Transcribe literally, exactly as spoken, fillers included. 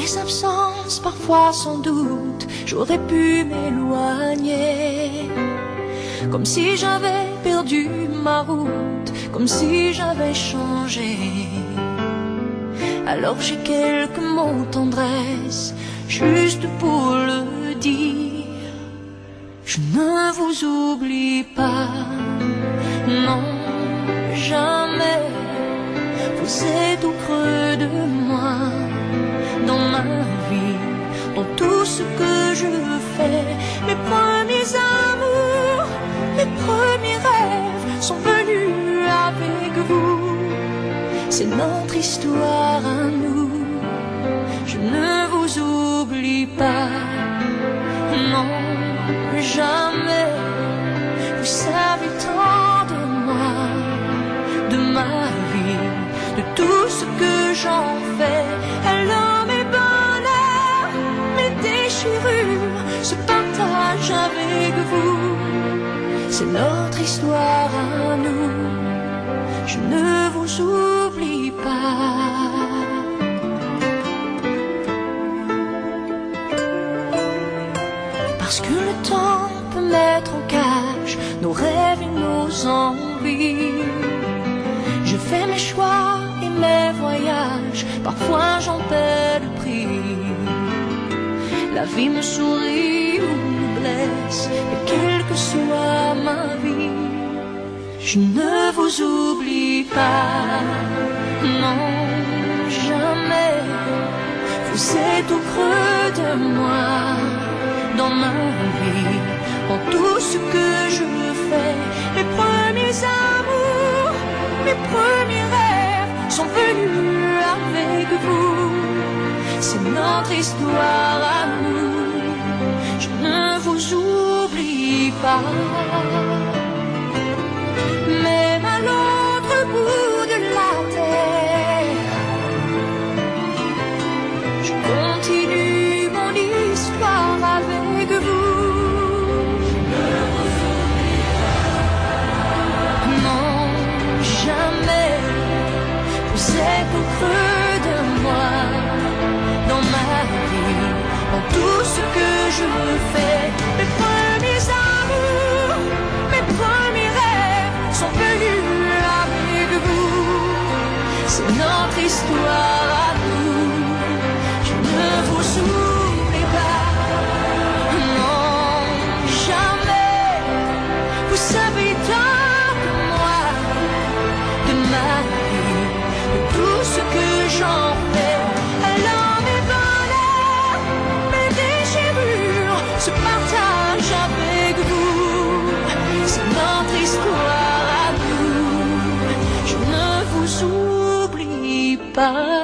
mes absences, parfois sans doute, j'aurais pu m'éloigner. Comme si j'avais perdu ma route, comme si j'avais changé. Alors j'ai quelques mots de tendresse, juste pour le dire. Je ne vous oublie pas, non, jamais. Vous êtes au creux de moi, dans ma vie, dans tout ce que je fais. Mes premiers amours, mes premiers rêves sont venus avec vous. C'est notre histoire à nous. Je ne vous oublie pas, non, jamais. Vous savez tant de moi, de ma vie, de tout ce que j'en fais. Alors mes bonheurs, mes déchirures se partagent avec vous. C'est notre histoire à nous. Je ne vous oublie pas. Parce que le temps peut mettre en cage nos rêves et nos envies. Je fais mes choix et mes voyages, parfois j'en paie le prix. La vie me sourit ou me blesse, et quelle que soit ma vie, je ne vous oublie pas, non, jamais. Vous êtes au creux de moi, dans ma vie, dans tout ce que je fais. Mes premiers amours, mes premiers rêves sont venus avec vous. C'est notre histoire à nous. Je ne vous oublie pas. Même à l'autre bout de la terre, je continue mon histoire avec vous. Ne vous oublie pas. Non, jamais. Vous êtes au creux de moi, dans ma vie, dans tout ce que je fais. Mes premiers amours, mes premiers rêves sont venus avec vous. C'est notre histoire à nous. Je ne vous oublie pas, non, jamais. Vous savez tant de moi, de ma vie, de tout ce que j'en fais. Alors mes bonheurs, mes déchirures se partagent avec vous. C'est notre histoire à nous. Je ne vous oublie pas.